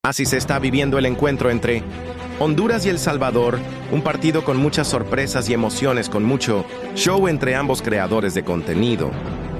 Así se está viviendo el encuentro entre Honduras y El Salvador, un partido con muchas sorpresas y emociones, con mucho show entre ambos creadores de contenido.